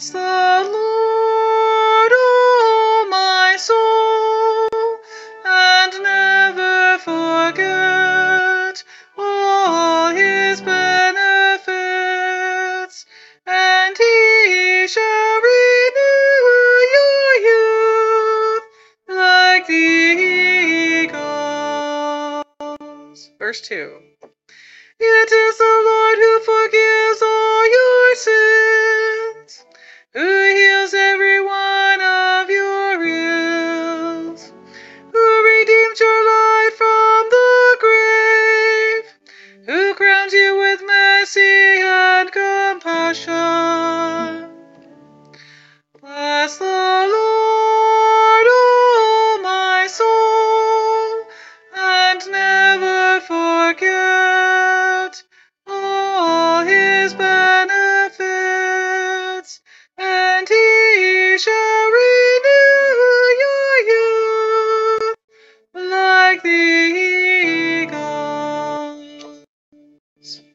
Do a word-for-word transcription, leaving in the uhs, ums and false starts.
the Lord, O my soul, and never forget all his benefits, and he shall renew your youth like the eagles. Verse two. It is the